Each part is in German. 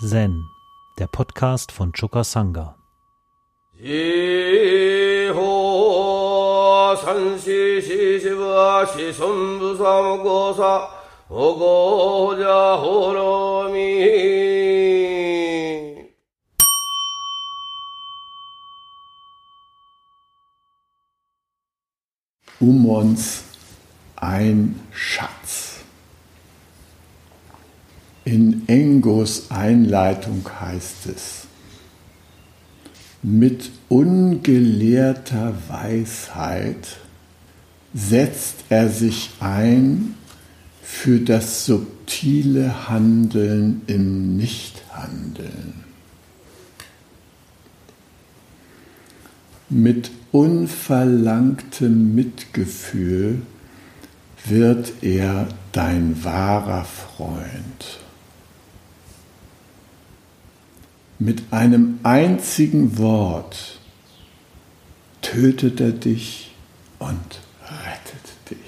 Zen, der Podcast von Choka Sangha. Umons ein Schatz. In Engos Einleitung heißt es: Mit ungelehrter Weisheit setzt er sich ein für das subtile Handeln im Nichthandeln. Mit unverlangtem Mitgefühl wird er dein wahrer Freund. Mit einem einzigen Wort tötet er dich und rettet dich.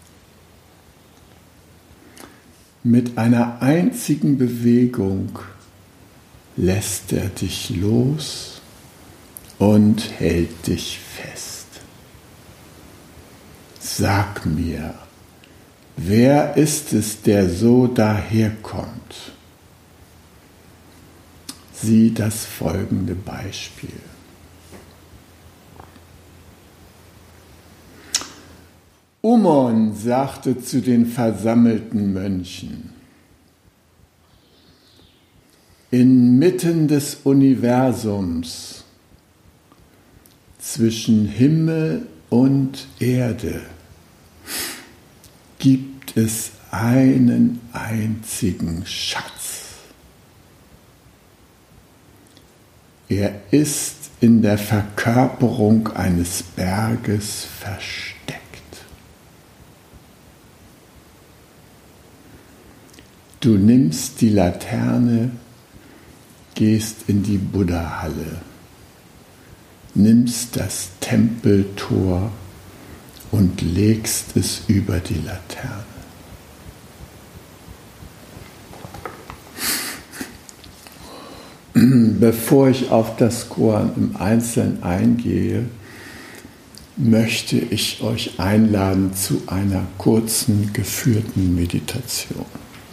Mit einer einzigen Bewegung lässt er dich los und hält dich fest. Sag mir, wer ist es, der so daherkommt? Sieh das folgende Beispiel. Umon sagte zu den versammelten Mönchen: Inmitten des Universums, zwischen Himmel und Erde, gibt es einen einzigen Schatz. Er ist in der Verkörperung eines Berges versteckt. Du nimmst die Laterne, gehst in die Buddha-Halle, nimmst das Tempeltor und legst es über die Laterne. Bevor ich auf das Koan im Einzelnen eingehe, möchte ich euch einladen zu einer kurzen, geführten Meditation.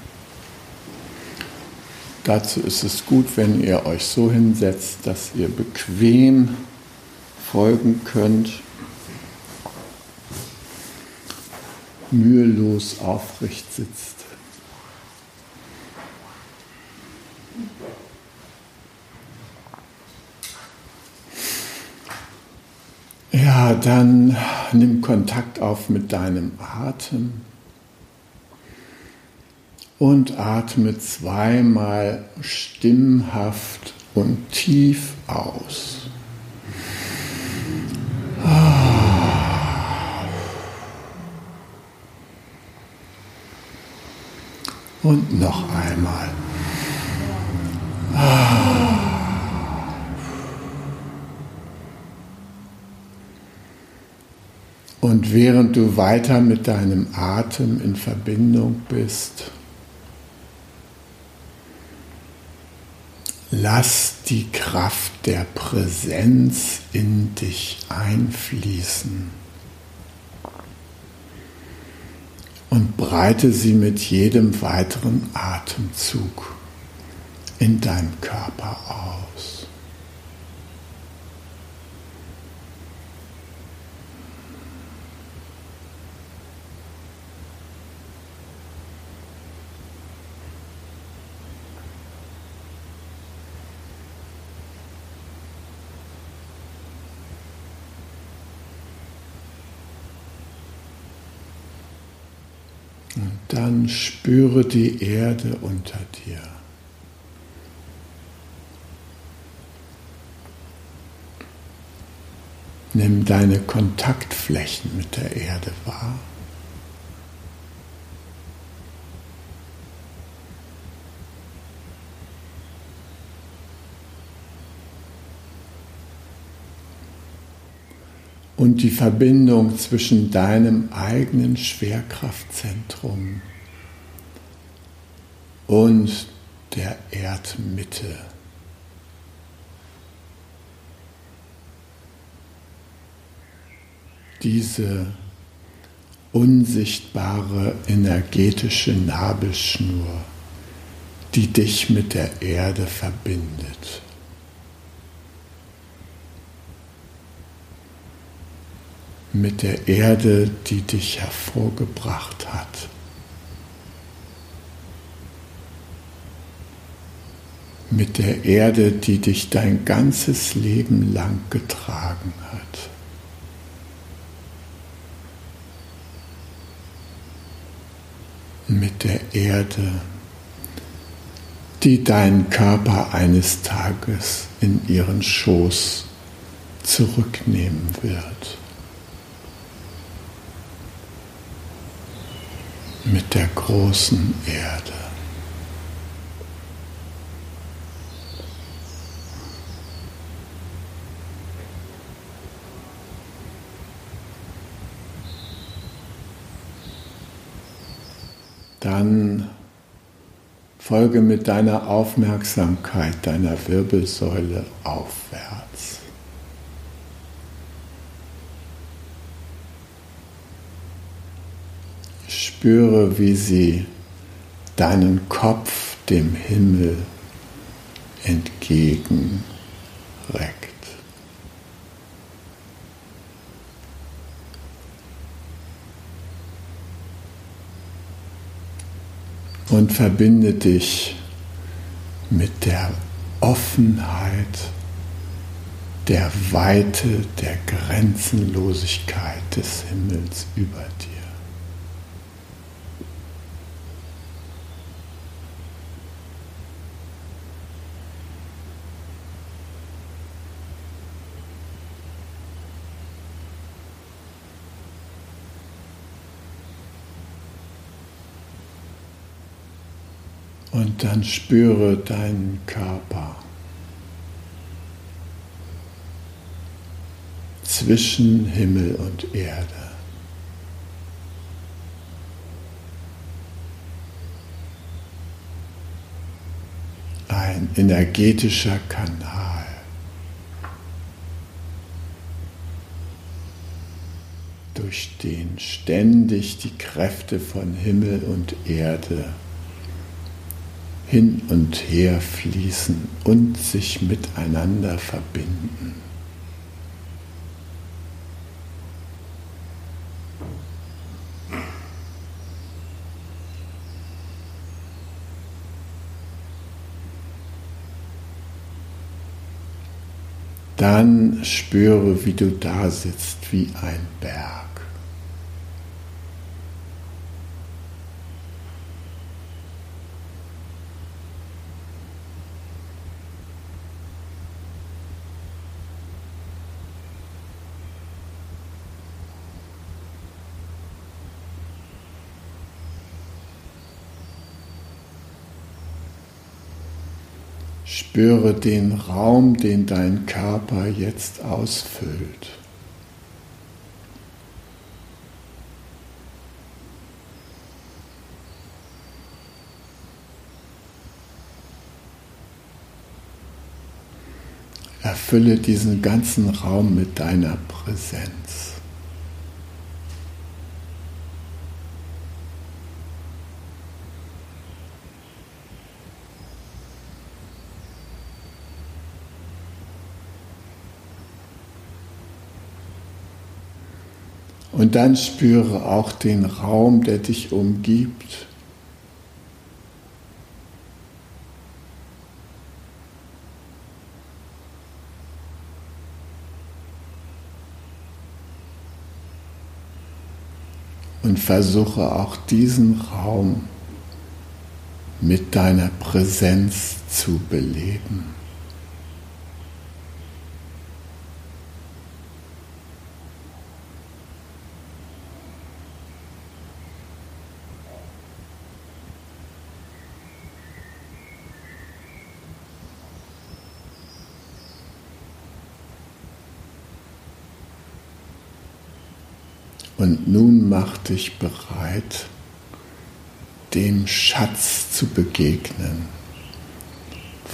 Dazu ist es gut, wenn ihr euch so hinsetzt, dass ihr bequem folgen könnt, mühelos aufrecht sitzt. Ja, dann nimm Kontakt auf mit deinem Atem und atme zweimal stimmhaft und tief aus. Und noch einmal. Und während du weiter mit deinem Atem in Verbindung bist, lass die Kraft der Präsenz in dich einfließen und breite sie mit jedem weiteren Atemzug in deinem Körper aus. Und dann spüre die Erde unter dir. Nimm deine Kontaktflächen mit der Erde wahr. Und die Verbindung zwischen deinem eigenen Schwerkraftzentrum und der Erdmitte. Diese unsichtbare energetische Nabelschnur, die dich mit der Erde verbindet. Mit der Erde, die dich hervorgebracht hat. Mit der Erde, die dich dein ganzes Leben lang getragen hat. Mit der Erde, die deinen Körper eines Tages in ihren Schoß zurücknehmen wird. Mit der großen Erde. Dann folge mit deiner Aufmerksamkeit deiner Wirbelsäule aufwärts. Spüre, wie sie deinen Kopf dem Himmel entgegenreckt. Und verbinde dich mit der Offenheit, der Weite, der Grenzenlosigkeit des Himmels über dir. Und dann spüre deinen Körper zwischen Himmel und Erde. Ein energetischer Kanal. Durch den ständig die Kräfte von Himmel und Erde hin und her fließen und sich miteinander verbinden. Dann spüre, wie du da sitzt wie ein Berg. Spüre den Raum, den dein Körper jetzt ausfüllt. Erfülle diesen ganzen Raum mit deiner Präsenz. Und dann spüre auch den Raum, der dich umgibt. Und versuche auch diesen Raum mit deiner Präsenz zu beleben. Und nun mach dich bereit, dem Schatz zu begegnen,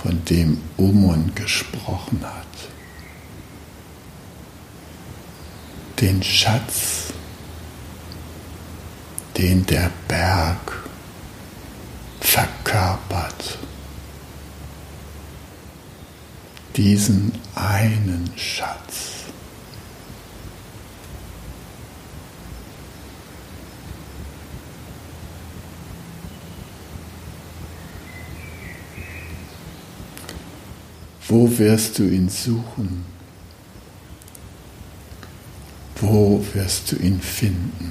von dem Umon gesprochen hat. Den Schatz, den der Berg verkörpert. Diesen einen Schatz. Wo wirst du ihn suchen? Wo wirst du ihn finden?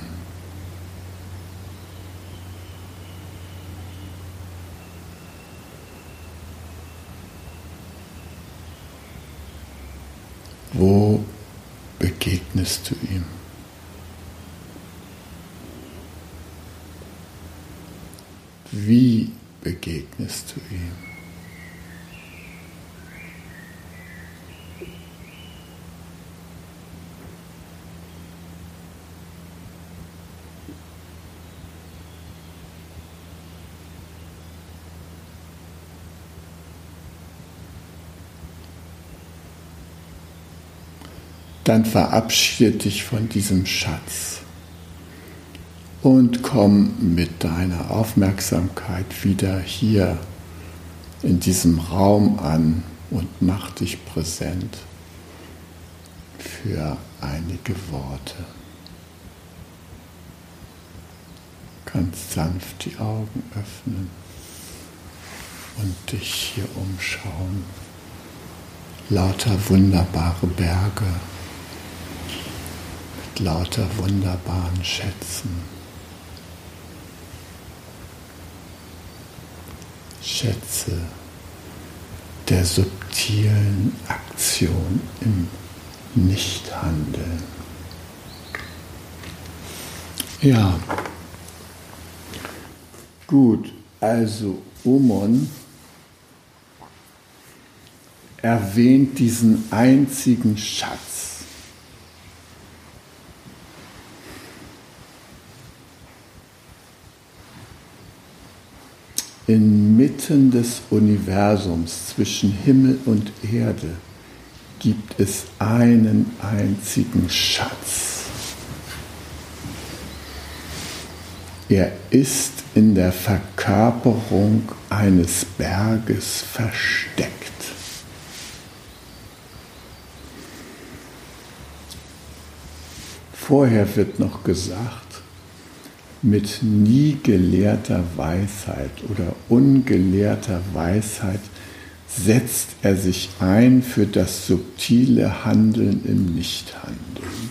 Wo begegnest du ihm? Wie begegnest du ihm? Dann verabschiede dich von diesem Schatz und komm mit deiner Aufmerksamkeit wieder hier in diesem Raum an und mach dich präsent für einige Worte. Ganz sanft die Augen öffnen und dich hier umschauen. Lauter wunderbare Berge. Lauter wunderbaren Schätzen. Schätze der subtilen Aktion im Nichthandeln. Ja, gut, also Umon erwähnt diesen einzigen Schatz. Inmitten des Universums zwischen Himmel und Erde gibt es einen einzigen Schatz. Er ist in der Verkörperung eines Berges versteckt. Vorher wird noch gesagt, mit nie gelehrter Weisheit oder ungelehrter Weisheit setzt er sich ein für das subtile Handeln im Nichthandeln.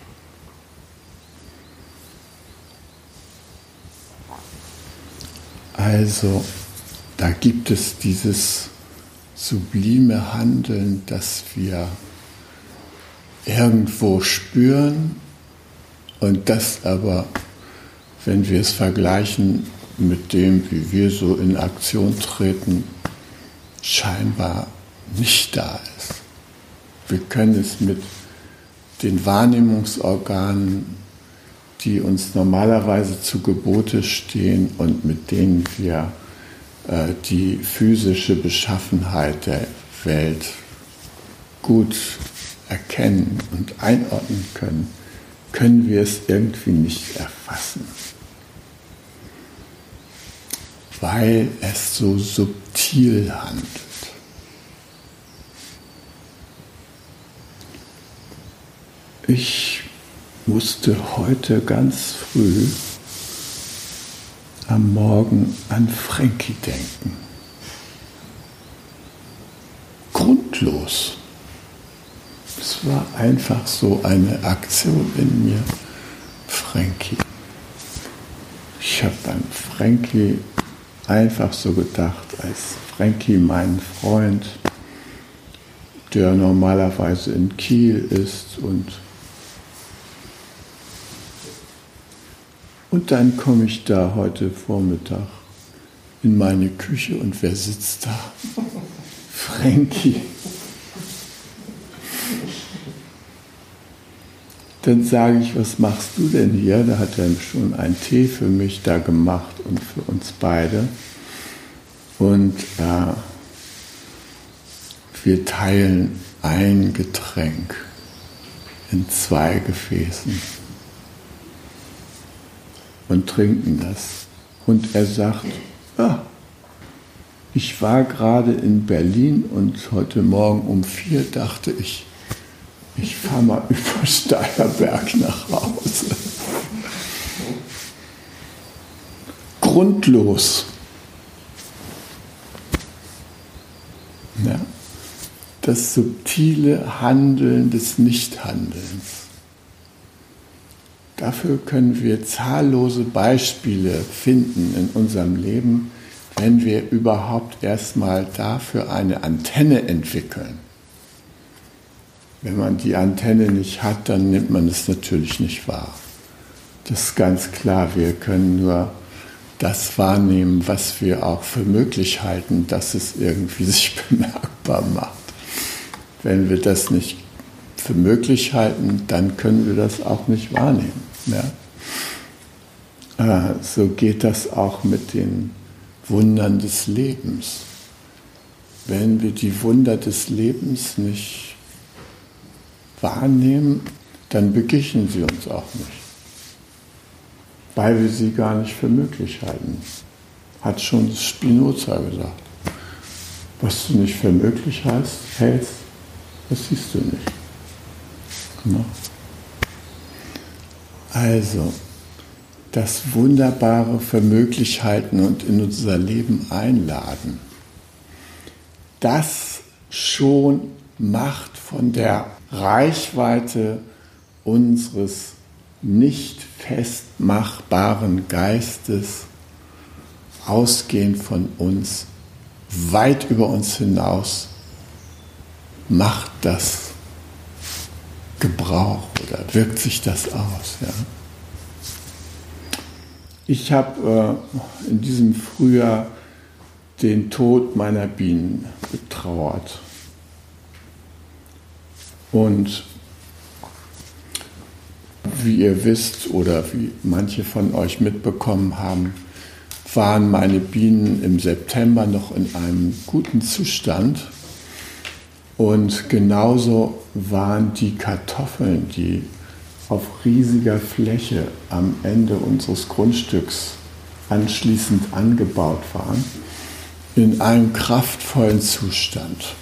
Also, da gibt es dieses sublime Handeln, das wir irgendwo spüren und das aber, wenn wir es vergleichen mit dem, wie wir so in Aktion treten, scheinbar nicht da ist. Wir können es mit den Wahrnehmungsorganen, die uns normalerweise zu Gebote stehen und mit denen wir die physische Beschaffenheit der Welt gut erkennen und einordnen können, können wir es irgendwie nicht erfassen, weil es so subtil handelt. Ich musste heute ganz früh am Morgen an Frankie denken. Grundlos. Es war einfach so eine Aktion in mir. Frankie. Ich habe an Frankie einfach so gedacht, als Frankie, mein Freund, der normalerweise in Kiel ist und dann komme ich da heute Vormittag in meine Küche und wer sitzt da? Frankie. Dann sage ich, was machst du denn hier? Da hat er schon einen Tee für mich da gemacht und für uns beide. Und wir teilen ein Getränk in 2 Gefäßen und trinken das. Und er sagt, ich war gerade in Berlin und heute Morgen um 4 dachte ich fahre mal über Steierberg nach Hause. Grundlos. Ja. Das subtile Handeln des Nichthandelns. Dafür können wir zahllose Beispiele finden in unserem Leben, wenn wir überhaupt erstmal dafür eine Antenne entwickeln. Wenn man die Antenne nicht hat, dann nimmt man es natürlich nicht wahr. Das ist ganz klar, wir können nur das wahrnehmen, was wir auch für möglich halten, dass es irgendwie sich bemerkbar macht. Wenn wir das nicht für möglich halten, dann können wir das auch nicht wahrnehmen. Ja? So geht das auch mit den Wundern des Lebens. Wenn wir die Wunder des Lebens nicht wahrnehmen, dann begegnen sie uns auch nicht. Weil wir sie gar nicht für möglich halten. Hat schon Spinoza gesagt. Was du nicht für möglich hältst, das siehst du nicht. Ja. Also, das Wunderbare für möglich halten und in unser Leben einladen, das schon macht von der Reichweite unseres nicht festmachbaren Geistes, ausgehend von uns, weit über uns hinaus, macht das Gebrauch oder wirkt sich das aus. Ja? Ich habe in diesem Frühjahr den Tod meiner Bienen betrauert. Und wie ihr wisst oder wie manche von euch mitbekommen haben, waren meine Bienen im September noch in einem guten Zustand. Und genauso waren die Kartoffeln, die auf riesiger Fläche am Ende unseres Grundstücks anschließend angebaut waren, in einem kraftvollen Zustand.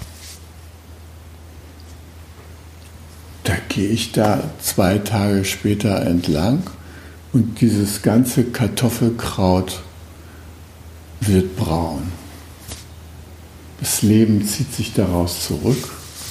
Da gehe ich da 2 Tage später entlang und dieses ganze Kartoffelkraut wird braun. Das Leben zieht sich daraus zurück,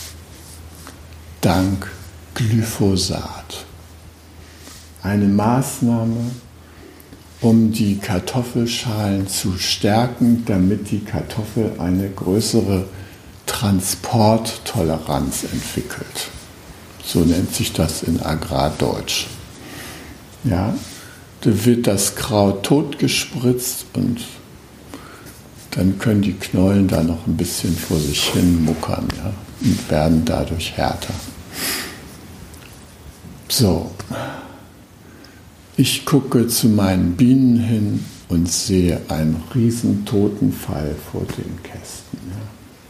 dank Glyphosat. Eine Maßnahme, um die Kartoffelschalen zu stärken, damit die Kartoffel eine größere Transporttoleranz entwickelt. So nennt sich das in Agrardeutsch. Ja, da wird das Kraut totgespritzt und dann können die Knollen da noch ein bisschen vor sich hin muckern, ja, und werden dadurch härter. So, ich gucke zu meinen Bienen hin und sehe einen riesen Totenfall vor den Kästen. Ja.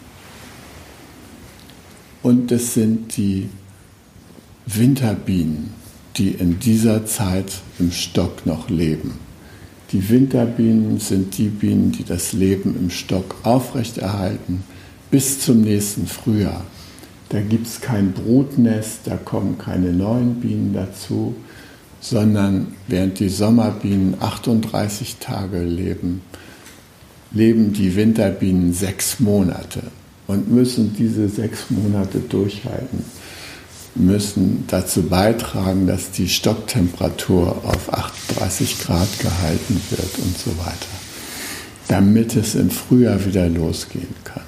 Und es sind die Winterbienen, die in dieser Zeit im Stock noch leben. Die Winterbienen sind die Bienen, die das Leben im Stock aufrechterhalten bis zum nächsten Frühjahr. Da gibt es kein Brutnest, da kommen keine neuen Bienen dazu, sondern während die Sommerbienen 38 Tage leben, leben die Winterbienen 6 Monate und müssen diese 6 Monate durchhalten, müssen dazu beitragen, dass die Stocktemperatur auf 38 Grad gehalten wird und so weiter, damit es im Frühjahr wieder losgehen kann.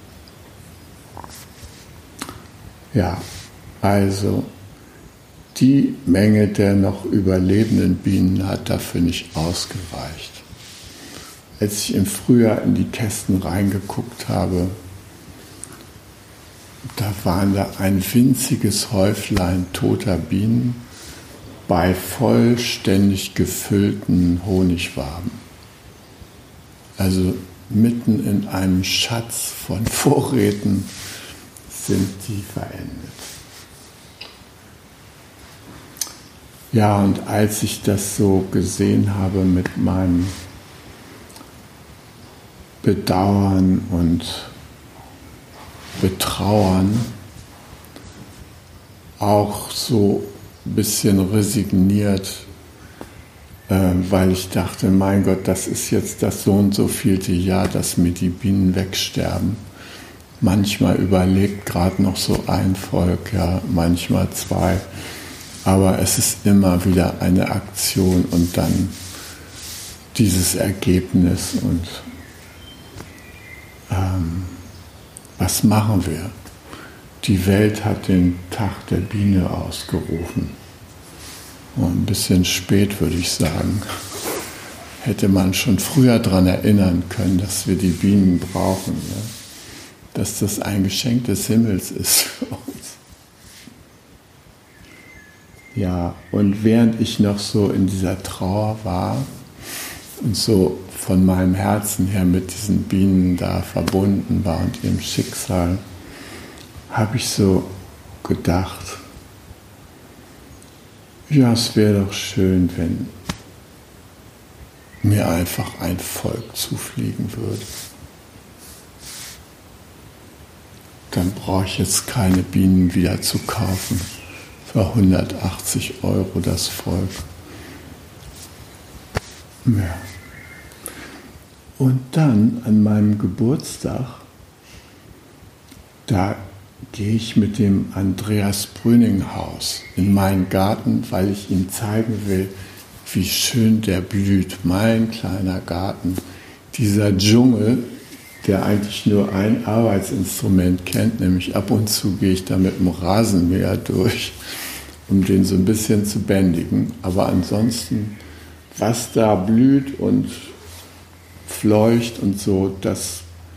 Ja, also die Menge der noch überlebenden Bienen hat dafür nicht ausgereicht. Als ich im Frühjahr in die Kästen reingeguckt habe, da waren da ein winziges Häuflein toter Bienen bei vollständig gefüllten Honigwaben. Also mitten in einem Schatz von Vorräten sind die verendet. Ja, und als ich das so gesehen habe mit meinem Bedauern und Betrauern, auch so ein bisschen resigniert, weil ich dachte, mein Gott, das ist jetzt das so und so vielte Jahr, dass mir die Bienen wegsterben. Manchmal überlebt gerade noch so ein Volk, ja, manchmal zwei. Aber es ist immer wieder eine Aktion und dann dieses Ergebnis. Und was machen wir? Die Welt hat den Tag der Biene ausgerufen. Und ein bisschen spät, würde ich sagen. Hätte man schon früher daran erinnern können, dass wir die Bienen brauchen. Ja? Dass das ein Geschenk des Himmels ist für uns. Ja, und während ich noch so in dieser Trauer war und so von meinem Herzen her mit diesen Bienen da verbunden war und ihrem Schicksal, habe ich so gedacht, ja, es wäre doch schön, wenn mir einfach ein Volk zufliegen würde. Dann brauche ich jetzt keine Bienen wieder zu kaufen. Für 180 € das Volk. Ja. Und dann an meinem Geburtstag, da gehe ich mit dem Andreas Brüninghaus in meinen Garten, weil ich ihm zeigen will, wie schön der blüht. Mein kleiner Garten, dieser Dschungel, der eigentlich nur ein Arbeitsinstrument kennt, nämlich ab und zu gehe ich da mit dem Rasenmäher durch, um den so ein bisschen zu bändigen. Aber ansonsten, was da blüht und fleucht und so, das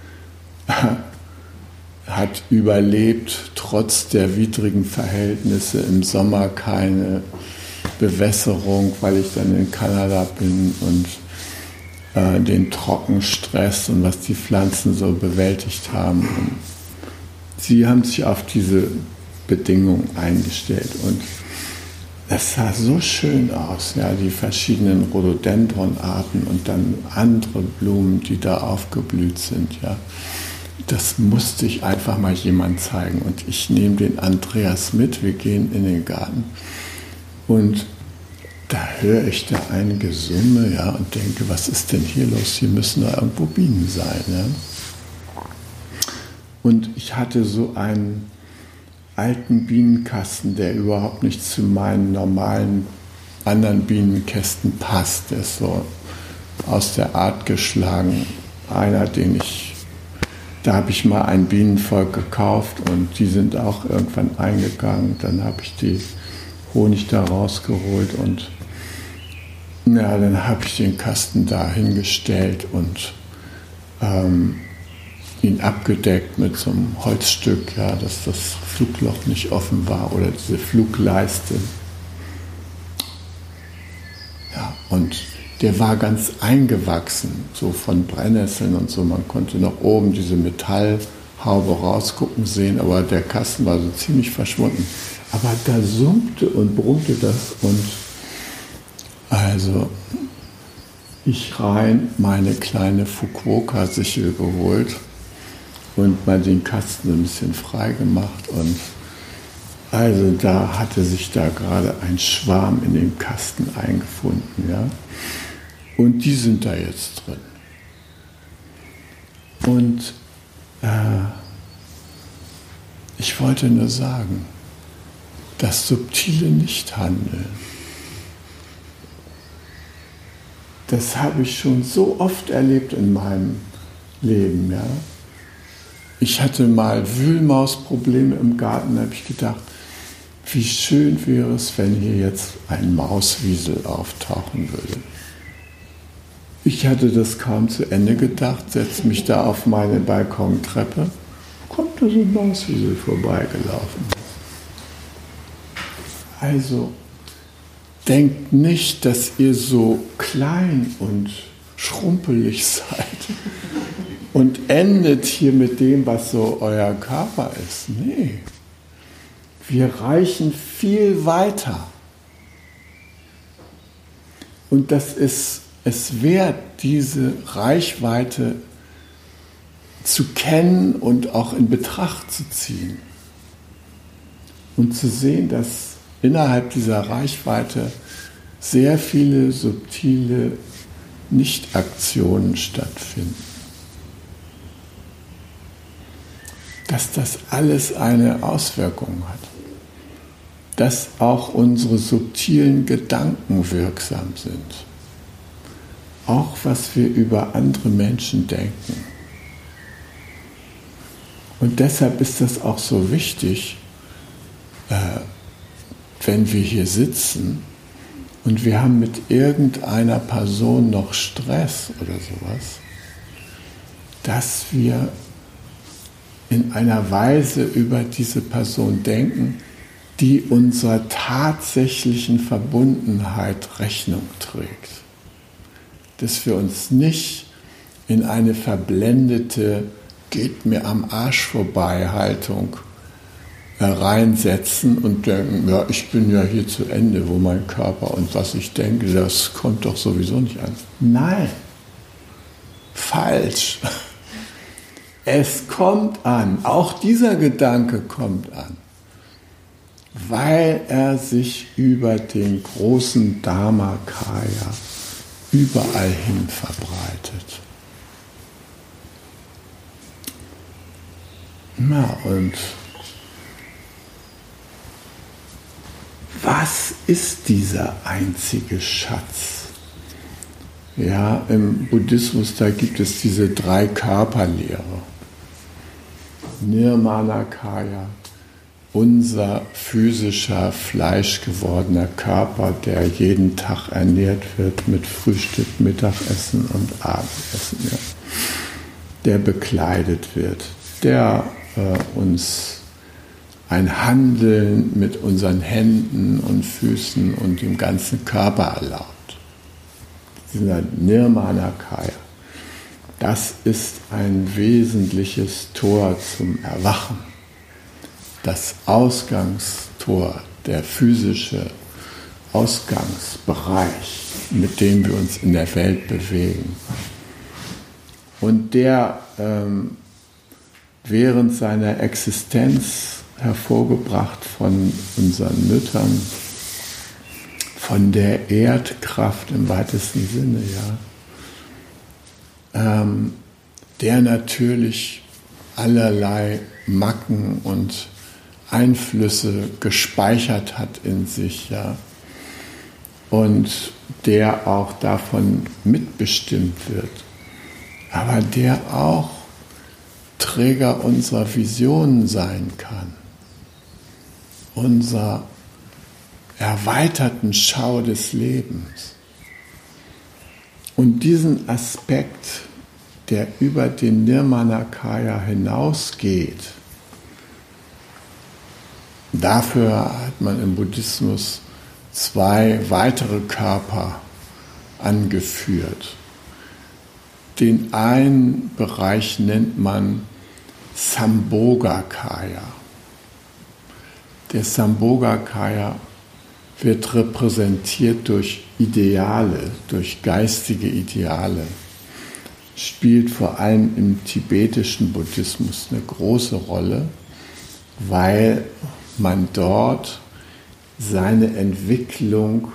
hat überlebt, trotz der widrigen Verhältnisse. Im Sommer keine Bewässerung, weil ich dann in Kanada bin und den Trockenstress und was die Pflanzen so bewältigt haben. Und sie haben sich auf diese Bedingungen eingestellt und es sah so schön aus, ja, die verschiedenen Rhododendronarten und dann andere Blumen, die da aufgeblüht sind, ja. Das musste ich einfach mal jemand zeigen und ich nehme den Andreas mit, wir gehen in den Garten und da höre ich da ein Gesumme, ja, und denke, was ist denn hier los? Hier müssen da irgendwo Bienen sein, ja. Und ich hatte so einen alten Bienenkasten, der überhaupt nicht zu meinen normalen anderen Bienenkästen passt. Der ist so aus der Art geschlagen. Da habe ich mal ein Bienenvolk gekauft und die sind auch irgendwann eingegangen. Dann habe ich die Honig da rausgeholt und ja, dann habe ich den Kasten da hingestellt und ihn abgedeckt mit so einem Holzstück, ja, dass das Flugloch nicht offen war oder diese Flugleiste. Ja, und der war ganz eingewachsen, so von Brennnesseln und so. Man konnte noch oben diese Metallhaube rausgucken sehen, aber der Kasten war so ziemlich verschwunden. Aber da summte und brummte das und also ich rein meine kleine Fukuoka-Sichel geholt und mal den Kasten ein bisschen frei gemacht und also da hatte sich da gerade ein Schwarm in dem Kasten eingefunden, ja. Und die sind da jetzt drin. Und ich wollte nur sagen, das subtile Nichthandeln, das habe ich schon so oft erlebt in meinem Leben, ja. Ich hatte mal Wühlmausprobleme im Garten, da habe ich gedacht, wie schön wäre es, wenn hier jetzt ein Mauswiesel auftauchen würde. Ich hatte das kaum zu Ende gedacht, setze mich da auf meine Balkontreppe, kommt da so ein Mauswiesel vorbeigelaufen. Also, denkt nicht, dass ihr so klein und schrumpelig seid und endet hier mit dem, was so euer Körper ist. Nee, wir reichen viel weiter. Und das ist es wert, diese Reichweite zu kennen und auch in Betracht zu ziehen. Und zu sehen, dass innerhalb dieser Reichweite sehr viele subtile Nichtaktionen stattfinden. Dass das alles eine Auswirkung hat. Dass auch unsere subtilen Gedanken wirksam sind. Auch was wir über andere Menschen denken. Und deshalb ist das auch so wichtig, wenn wir hier sitzen und wir haben mit irgendeiner Person noch Stress oder sowas, dass wir in einer Weise über diese Person denken, die unserer tatsächlichen Verbundenheit Rechnung trägt. Dass wir uns nicht in eine verblendete geht mir am Arsch vorbei Haltung reinsetzen und denken, ja, ich bin ja hier zu Ende, wo mein Körper und was ich denke, das kommt doch sowieso nicht an. Nein, falsch. Es kommt an, auch dieser Gedanke kommt an, weil er sich über den großen Dharmakaya überall hin verbreitet. Na und was ist dieser einzige Schatz? Ja, im Buddhismus, da gibt es diese 3 Körperlehre. Nirmanakaya, unser physischer, fleischgewordener Körper, der jeden Tag ernährt wird mit Frühstück, Mittagessen und Abendessen, ja. Der bekleidet wird, der uns ein Handeln mit unseren Händen und Füßen und dem ganzen Körper erlaubt. Dieser Nirmanakaya, das ist ein wesentliches Tor zum Erwachen. Das Ausgangstor, der physische Ausgangsbereich, mit dem wir uns in der Welt bewegen. Und der während seiner Existenz hervorgebracht von unseren Müttern, von der Erdkraft im weitesten Sinne, ja, der natürlich allerlei Macken und Einflüsse gespeichert hat in sich, ja, und der auch davon mitbestimmt wird, aber der auch Träger unserer Visionen sein kann, unserer erweiterten Schau des Lebens. Und diesen Aspekt, der über den Nirmanakaya hinausgeht, dafür hat man im Buddhismus 2 weitere Körper angeführt. Den einen Bereich nennt man Sambhogakaya. Der Sambhogakaya wird repräsentiert durch Ideale, durch geistige Ideale. Spielt vor allem im tibetischen Buddhismus eine große Rolle, weil man dort seine Entwicklung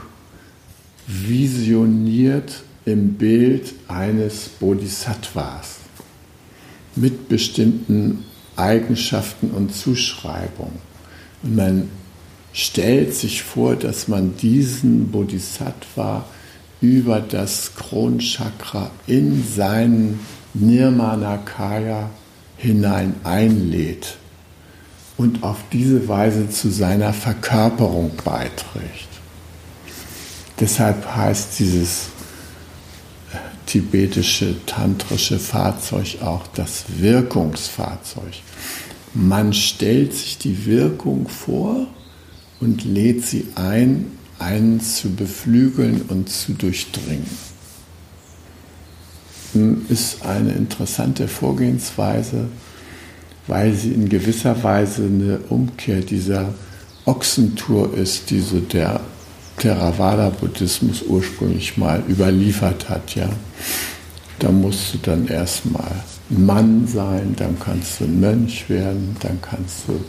visioniert im Bild eines Bodhisattvas mit bestimmten Eigenschaften und Zuschreibungen. Und man stellt sich vor, dass man diesen Bodhisattva über das Kronchakra in seinen Nirmanakaya hinein einlädt und auf diese Weise zu seiner Verkörperung beiträgt. Deshalb heißt dieses tibetische tantrische Fahrzeug auch das Wirkungsfahrzeug. Man stellt sich die Wirkung vor und lädt sie ein, einen zu beflügeln und zu durchdringen. ist eine interessante Vorgehensweise, weil sie in gewisser Weise eine Umkehr dieser Ochsentour ist, die so der Theravada-Buddhismus ursprünglich mal überliefert hat. Ja? Da musst du dann erstmal ein Mann sein, dann kannst du ein Mönch werden, dann kannst du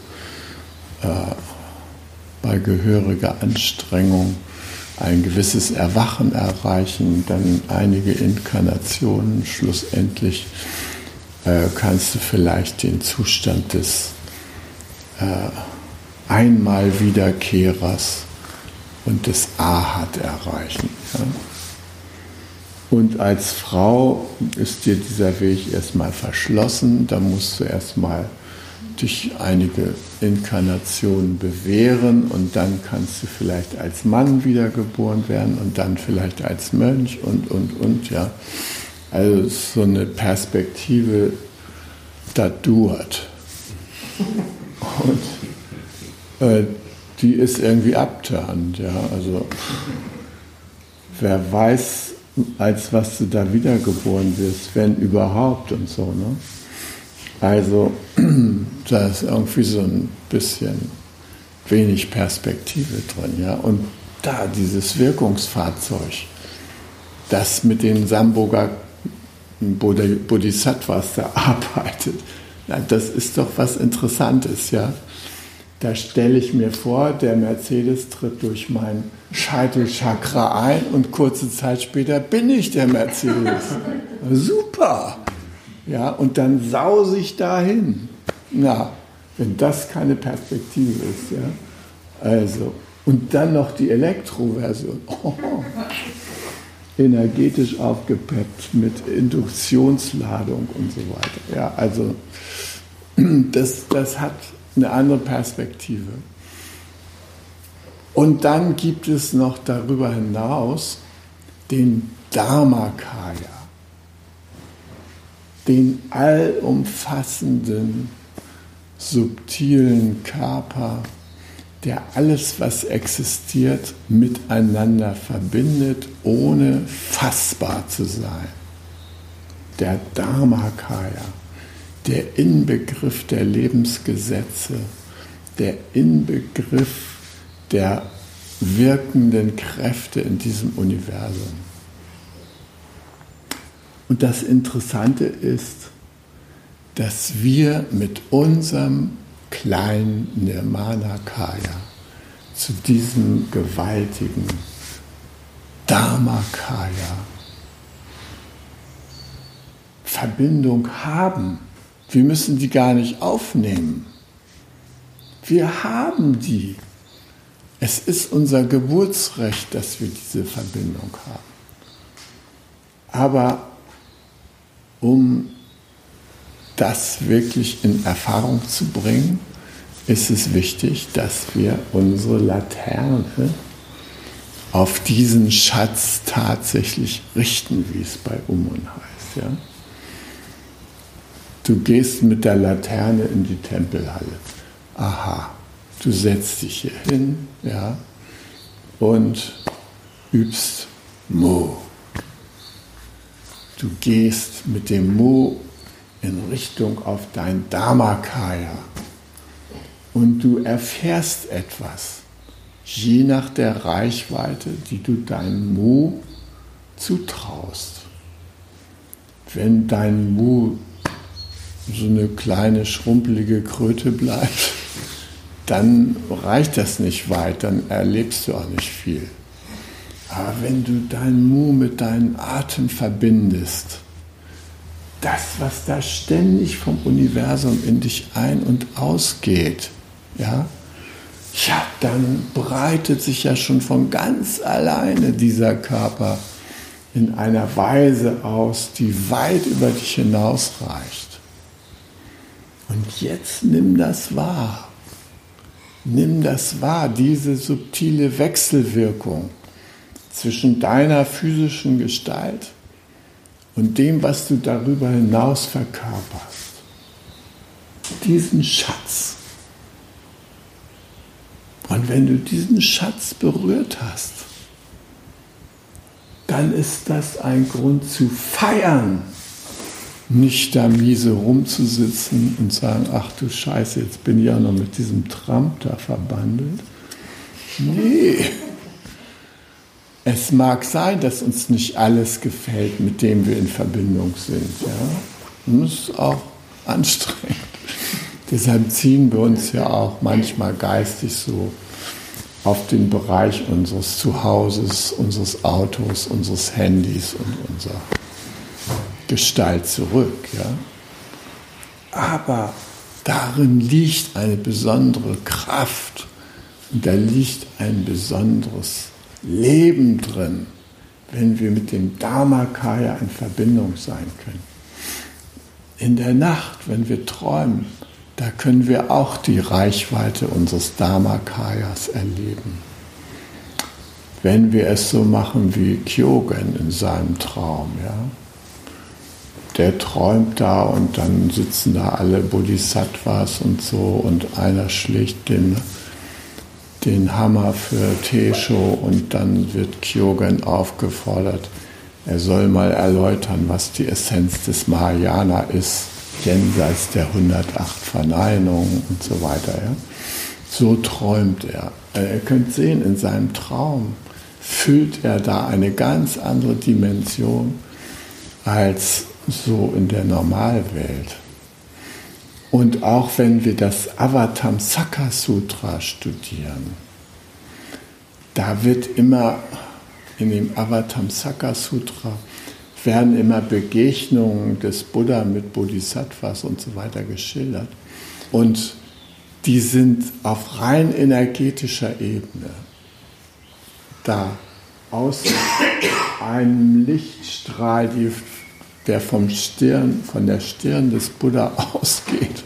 bei gehöriger Anstrengung ein gewisses Erwachen erreichen, dann einige Inkarnationen, schlussendlich kannst du vielleicht den Zustand des Einmal-Wiederkehrers und des Arhat erreichen. Ja? Und als Frau ist dir dieser Weg erstmal verschlossen, da musst du erstmal dich einige Inkarnationen bewähren und dann kannst du vielleicht als Mann wiedergeboren werden und dann vielleicht als Mönch und, ja. Also es ist so eine Perspektive, das dauert. Und die ist irgendwie abtörend, ja. Also wer weiß, als was du da wiedergeboren wirst, wenn überhaupt und so, ne? Also da ist irgendwie so ein bisschen wenig Perspektive drin, ja. Und da dieses Wirkungsfahrzeug, das mit den Samboga Bodhisattvas da arbeitet, na, das ist doch was Interessantes, ja. Da stelle ich mir vor, der Mercedes tritt durch mein Scheitelchakra ein und kurze Zeit später bin ich der Mercedes. Super! Ja, und dann sause ich dahin. Na, wenn das keine Perspektive ist, ja. Also, und dann noch die Elektroversion. Oh, energetisch aufgepeppt mit Induktionsladung und so weiter. Ja, also, das hat eine andere Perspektive. Und dann gibt es noch darüber hinaus den Dharmakaya, den allumfassenden, subtilen Körper, der alles, was existiert, miteinander verbindet, ohne fassbar zu sein. Der Dharmakaya, der Inbegriff der Lebensgesetze, der Inbegriff der wirkenden Kräfte in diesem Universum. Und das Interessante ist, dass wir mit unserem kleinen Nirmanakaya zu diesem gewaltigen Dharmakaya Verbindung haben. Wir müssen die gar nicht aufnehmen. Wir haben die. Es ist unser Geburtsrecht, dass wir diese Verbindung haben. Aber um das wirklich in Erfahrung zu bringen, ist es wichtig, dass wir unsere Laterne auf diesen Schatz tatsächlich richten, wie es bei Umun heißt. Ja? Du gehst mit der Laterne in die Tempelhalle. Aha, du setzt dich hier hin, ja, und übst Mo. Du gehst mit dem Mo in Richtung auf dein Dharmakaya und du erfährst etwas, je nach der Reichweite, die du deinem Mu zutraust. Wenn dein Mu so eine kleine, schrumpelige Kröte bleibt, dann reicht das nicht weit, dann erlebst du auch nicht viel. Aber wenn du dein Mu mit deinem Atem verbindest, das, was da ständig vom Universum in dich ein- und ausgeht, ja, dann breitet sich ja schon von ganz alleine dieser Körper in einer Weise aus, die weit über dich hinausreicht. Und jetzt nimm das wahr. Nimm das wahr, diese subtile Wechselwirkung zwischen deiner physischen Gestalt und dem, was du darüber hinaus verkörperst. Diesen Schatz. Und wenn du diesen Schatz berührt hast, dann ist das ein Grund zu feiern. Nicht da miese rumzusitzen und sagen, ach du Scheiße, jetzt bin ich ja noch mit diesem Trump da verbandelt. Nee. Es mag sein, dass uns nicht alles gefällt, mit dem wir in Verbindung sind. Ja? Und das ist auch anstrengend. Deshalb ziehen wir uns ja auch manchmal geistig so auf den Bereich unseres Zuhauses, unseres Autos, unseres Handys und unserer Gestalt zurück. Ja? Aber darin liegt eine besondere Kraft und da liegt ein besonderes Leben drin, wenn wir mit dem Dharmakaya in Verbindung sein können. In der Nacht, wenn wir träumen, da können wir auch die Reichweite unseres Dharmakayas erleben. Wenn wir es so machen wie Kyogen in seinem Traum, ja. Der träumt da und dann sitzen da alle Bodhisattvas und so und einer schlägt den Hammer für Teisho und dann wird Kyogen aufgefordert, er soll mal erläutern, was die Essenz des Mahayana ist, jenseits der 108 Verneinungen und so weiter. Ja? So träumt er. Ihr könnt sehen, in seinem Traum füllt er da eine ganz andere Dimension als so in der Normalwelt. Und auch wenn wir das Avatamsaka Sutra studieren, da wird immer, in dem Avatamsaka Sutra, werden immer Begegnungen des Buddha mit Bodhisattvas und so weiter geschildert. Und die sind auf rein energetischer Ebene. Da aus einem Lichtstrahl, der von der Stirn des Buddha ausgeht,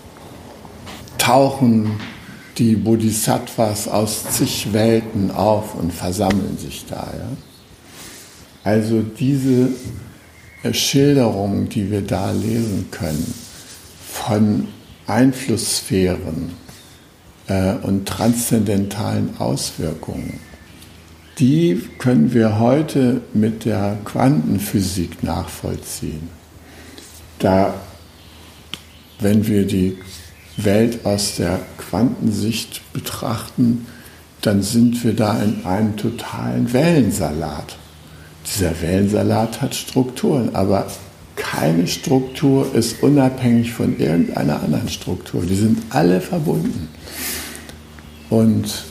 tauchen die Bodhisattvas aus zig Welten auf und versammeln sich da. Ja? Also diese Schilderungen, die wir da lesen können, von Einflusssphären und transzendentalen Auswirkungen, die können wir heute mit der Quantenphysik nachvollziehen. Da, wenn wir die Welt aus der Quantensicht betrachten, dann sind wir da in einem totalen Wellensalat. Dieser Wellensalat hat Strukturen, aber keine Struktur ist unabhängig von irgendeiner anderen Struktur. Die sind alle verbunden. Und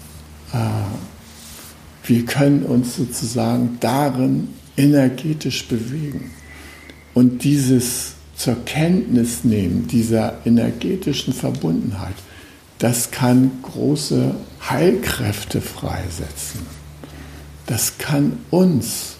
wir können uns sozusagen darin energetisch bewegen. Und dieses zur Kenntnis nehmen, dieser energetischen Verbundenheit, das kann große Heilkräfte freisetzen. Das kann uns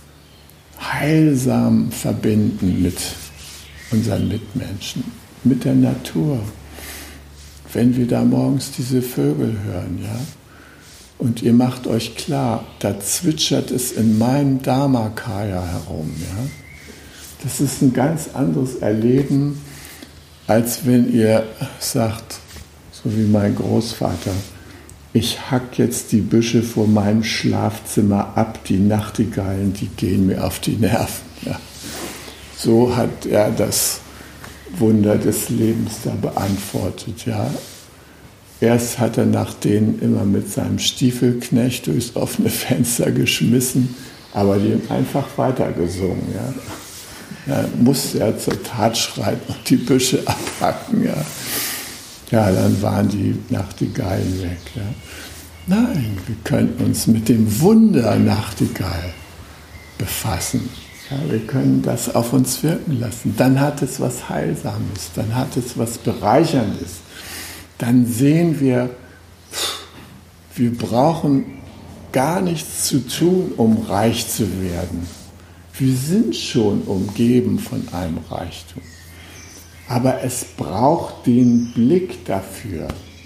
heilsam verbinden mit unseren Mitmenschen, mit der Natur. Wenn wir da morgens diese Vögel hören, ja, und ihr macht euch klar, da zwitschert es in meinem Dharmakaya herum, ja. Das ist ein ganz anderes Erleben, als wenn ihr sagt, so wie mein Großvater, ich hack jetzt die Büsche vor meinem Schlafzimmer ab, die Nachtigallen, die gehen mir auf die Nerven. Ja. So hat er das Wunder des Lebens da beantwortet. Ja. Erst hat er nach denen immer mit seinem Stiefelknecht durchs offene Fenster geschmissen, aber die haben einfach weitergesungen. Ja. Da musste er zur Tat schreiten und die Büsche abhacken. Ja. Ja, dann waren die Nachtigallen weg. Ja. Nein, wir können uns mit dem Wunder Nachtigall befassen. Ja, wir können das auf uns wirken lassen. Dann hat es was Heilsames, dann hat es was Bereicherndes. Dann sehen wir, wir brauchen gar nichts zu tun, um reich zu werden. Wir sind schon umgeben von einem Reichtum. Aber es braucht den Blick dafür.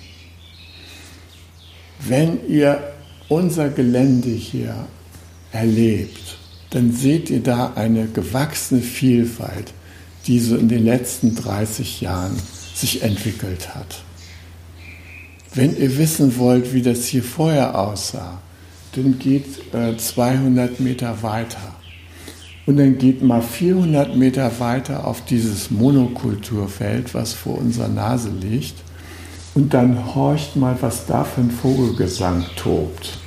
Wenn ihr unser Gelände hier erlebt, dann seht ihr da eine gewachsene Vielfalt, die so in den letzten 30 Jahren sich entwickelt hat. Wenn ihr wissen wollt, wie das hier vorher aussah, dann geht 200 Meter weiter. Und dann geht mal 400 Meter weiter auf dieses Monokulturfeld, was vor unserer Nase liegt. Und dann horcht mal, was da für ein Vogelgesang tobt.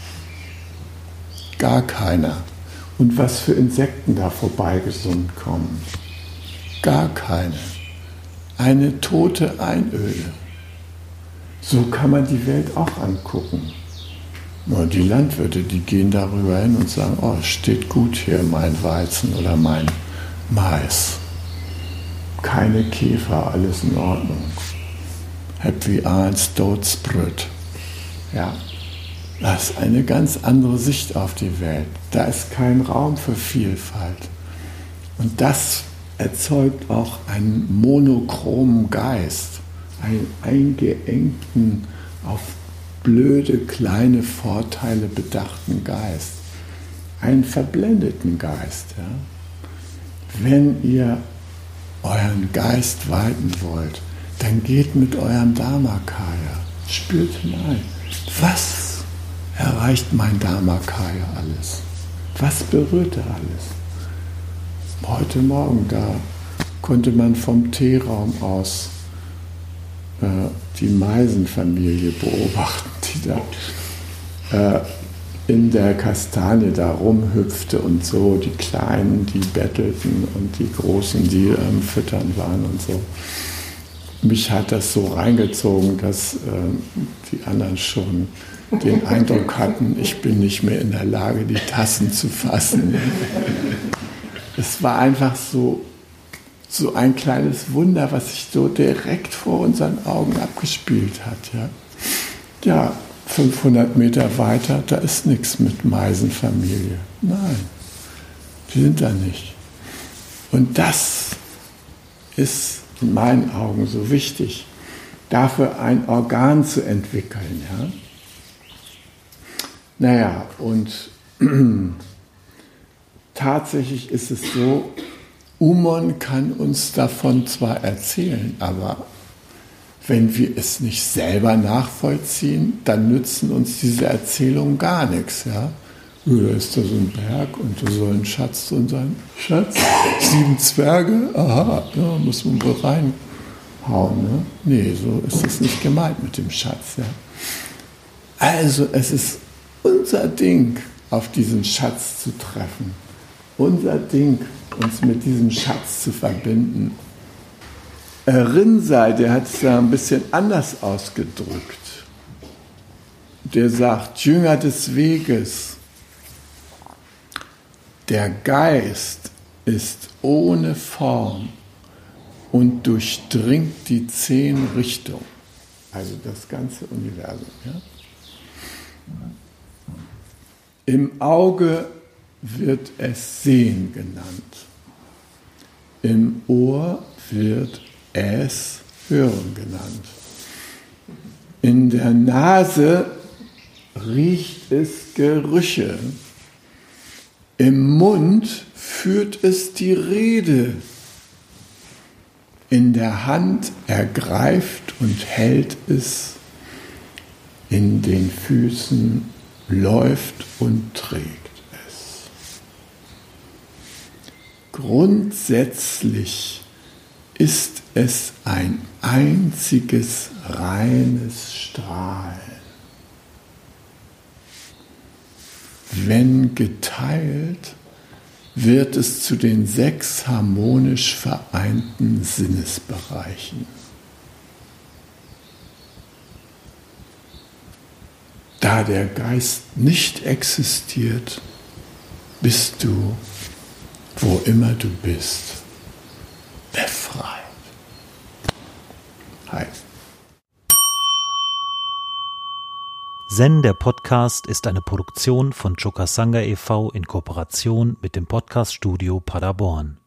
Gar keiner. Und was für Insekten da vorbeigesummt kommen. Gar keine. Eine tote Einöde. So kann man die Welt auch angucken. Nur die Landwirte, die gehen darüber hin und sagen, oh, steht gut hier mein Weizen oder mein Mais. Keine Käfer, alles in Ordnung. Happy eins, Dodsbrüt. Ja, das ist eine ganz andere Sicht auf die Welt. Da ist kein Raum für Vielfalt. Und das erzeugt auch einen monochromen Geist, einen eingeengten, auf blöde, kleine Vorteile bedachten Geist, einen verblendeten Geist. Ja? Wenn ihr euren Geist weiten wollt, dann geht mit eurem Dharmakaya, spürt hinein. Was erreicht mein Dharmakaya alles? Was berührt er alles? Heute Morgen, da konnte man vom Teeraum aus die Meisenfamilie beobachten, die da in der Kastanie da rumhüpfte und so, die Kleinen, die bettelten und die Großen, die füttern waren und so. Mich hat das so reingezogen, dass die anderen schon den Eindruck hatten, ich bin nicht mehr in der Lage, die Tassen zu fassen. Es war einfach so ein kleines Wunder, was sich so direkt vor unseren Augen abgespielt hat. Ja, 500 Meter weiter, da ist nichts mit Meisenfamilie. Nein, die sind da nicht. Und das ist in meinen Augen so wichtig, dafür ein Organ zu entwickeln. Ja? Naja, und tatsächlich ist es so, Umon kann uns davon zwar erzählen, aber wenn wir es nicht selber nachvollziehen, dann nützen uns diese Erzählungen gar nichts. Ja? Da ist da so ein Berg und da soll ein Schatz drin sein. Schatz? 7 Zwerge? Aha, ja, muss man wohl reinhauen. Ne? Nee, so ist es nicht gemeint mit dem Schatz. Ja? Also es ist unser Ding, auf diesen Schatz zu treffen. Unser Ding, uns mit diesem Schatz zu verbinden. Rinzai, der hat es da ein bisschen anders ausgedrückt. Der sagt, Jünger des Weges, der Geist ist ohne Form und durchdringt die 10 Richtungen, also das ganze Universum. Ja? Im Auge wird es Sehen genannt. Im Ohr wird es Hören genannt. In der Nase riecht es Gerüche. Im Mund führt es die Rede. In der Hand ergreift und hält es. In den Füßen läuft und trägt es. Grundsätzlich ist es ein einziges reines Strahlen. Wenn geteilt, wird es zu den 6 harmonisch vereinten Sinnesbereichen. Da der Geist nicht existiert, bist du, wo immer du bist, befreit. Hi. Zen, der Podcast, ist eine Produktion von Chokasanga e.V. in Kooperation mit dem Podcaststudio Paderborn.